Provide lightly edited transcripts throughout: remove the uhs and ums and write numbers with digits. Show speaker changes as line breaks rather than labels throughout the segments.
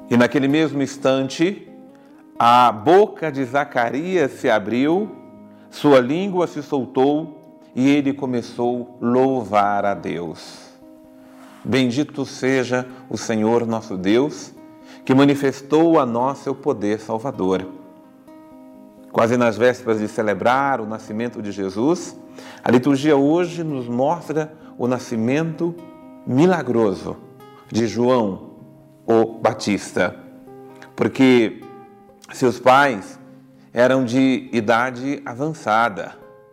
E naquele mesmo instante, a boca de Zacarias se abriu, sua língua se soltou e ele começou a louvar a Deus. Bendito seja o Senhor nosso Deus, que manifestou a nós seu poder salvador. Quase nas vésperas de celebrar o nascimento de Jesus, a liturgia hoje nos mostra o nascimento milagroso de João, o Batista, porque seus pais eram de idade avançada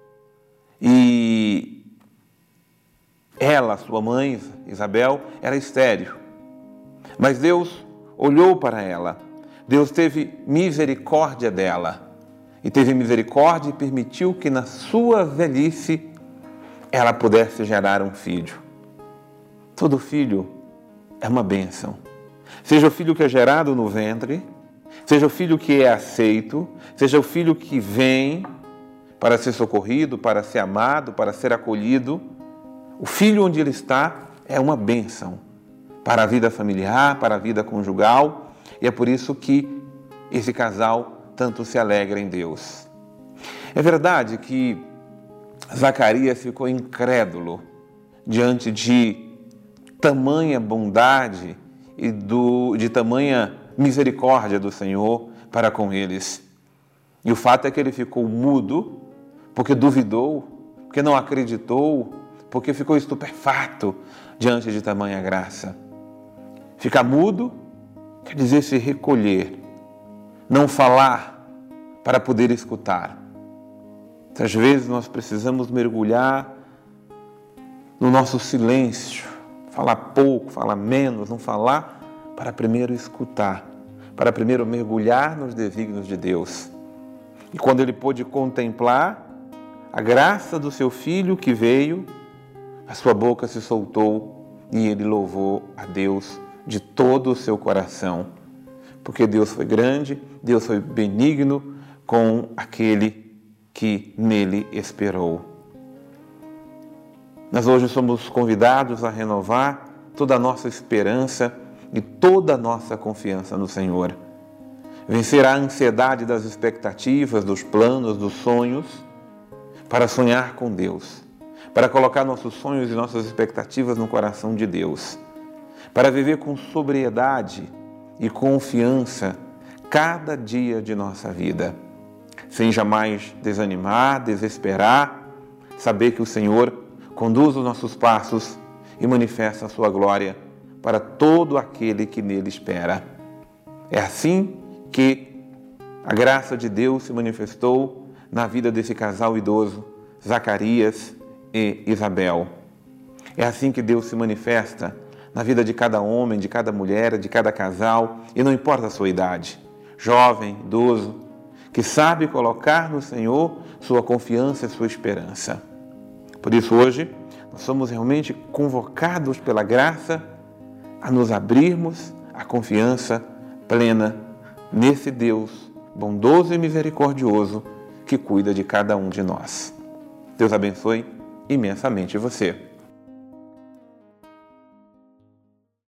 e ela, sua mãe, Isabel, era estéril. Mas Deus olhou para ela, Deus teve misericórdia dela e teve misericórdia e permitiu que na sua velhice ela pudesse gerar um filho. Todo filho é uma bênção. Seja o filho que é gerado no ventre, seja o filho que é aceito, seja o filho que vem para ser socorrido, para ser amado, para ser acolhido. O filho onde ele está é uma bênção para a vida familiar, para a vida conjugal, e é por isso que esse casal tanto se alegra em Deus. É verdade que Zacarias ficou incrédulo diante de tamanha bondade e de tamanha misericórdia do Senhor para com eles. E o fato é que ele ficou mudo, porque duvidou, porque não acreditou, porque ficou estupefato diante de tamanha graça. Ficar mudo quer dizer se recolher, não falar para poder escutar. Às vezes nós precisamos mergulhar no nosso silêncio, falar pouco, falar menos, não falar, para primeiro escutar, para primeiro mergulhar nos desígnios de Deus. E quando ele pôde contemplar a graça do seu filho que veio, a sua boca se soltou e ele louvou a Deus de todo o seu coração. Porque Deus foi grande, Deus foi benigno com aquele que nele esperou. Nós hoje somos convidados a renovar toda a nossa esperança e toda a nossa confiança no Senhor. Vencer a ansiedade das expectativas, dos planos, dos sonhos, para sonhar com Deus, para colocar nossos sonhos e nossas expectativas no coração de Deus, para viver com sobriedade e confiança cada dia de nossa vida, sem jamais desanimar, desesperar, saber que o Senhor conduz os nossos passos e manifesta a sua glória para todo aquele que nele espera. É assim que a graça de Deus se manifestou na vida desse casal idoso, Zacarias e Isabel. É assim que Deus se manifesta na vida de cada homem, de cada mulher, de cada casal, e não importa a sua idade, jovem, idoso, que sabe colocar no Senhor sua confiança e sua esperança. Por isso hoje nós somos realmente convocados pela graça a nos abrirmos à confiança plena nesse Deus bondoso e misericordioso que cuida de cada um de nós. Deus abençoe imensamente você.